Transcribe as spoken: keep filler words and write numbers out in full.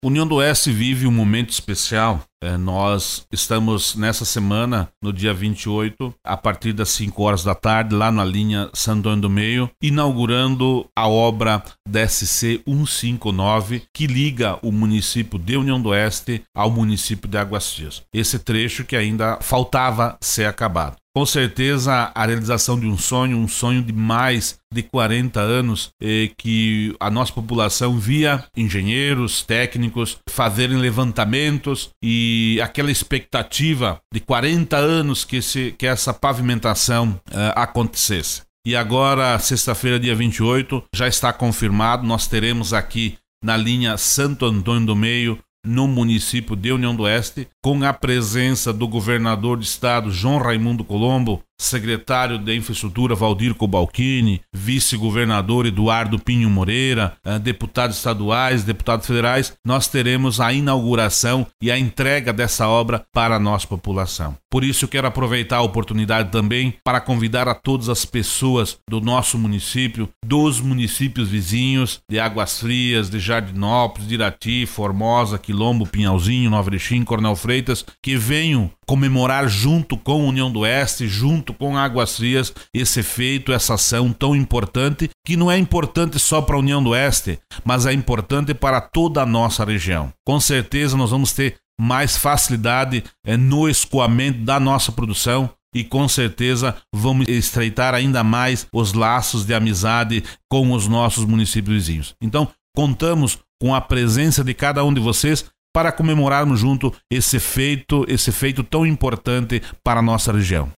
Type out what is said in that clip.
União do Oeste vive um momento especial. É, nós estamos nessa semana, no dia vinte e oito, a partir das cinco horas da tarde, lá na linha Santo Antônio do Meio, inaugurando a obra da S C cento e cinquenta e nove, que liga o município de União do Oeste ao município de Águas Frias. Esse trecho que ainda faltava ser acabado. Com certeza, a realização de um sonho, um sonho de mais de quarenta anos, eh, que a nossa população via engenheiros, técnicos fazerem levantamentos e aquela expectativa de quarenta anos que, esse, que essa pavimentação eh, acontecesse. E agora, sexta-feira, dia vinte e oito, já está confirmado, nós teremos aqui na linha Santo Antônio do Meio, no município de União do Oeste, com a presença do governador de estado João Raimundo Colombo, secretário de Infraestrutura Valdir Cobalcini, vice-governador Eduardo Pinho Moreira, deputados estaduais, deputados federais. Nós teremos a inauguração e a entrega dessa obra para a nossa população. Por isso, quero aproveitar a oportunidade também para convidar a todas as pessoas do nosso município, dos municípios vizinhos, de Águas Frias, de Jardinópolis, de Irati, Formosa, Quilombo, Pinhalzinho, Nova Erechim, Coronel Freitas, que venham comemorar junto com a União do Oeste, junto com Águas Frias, esse feito, essa ação tão importante, que não é importante só para a União do Oeste, mas é importante para toda a nossa região. Com certeza nós vamos ter mais facilidade é, no escoamento da nossa produção e com certeza vamos estreitar ainda mais os laços de amizade com os nossos municípios vizinhos. Então, contamos com a presença de cada um de vocês para comemorarmos junto esse feito, esse feito tão importante para a nossa região.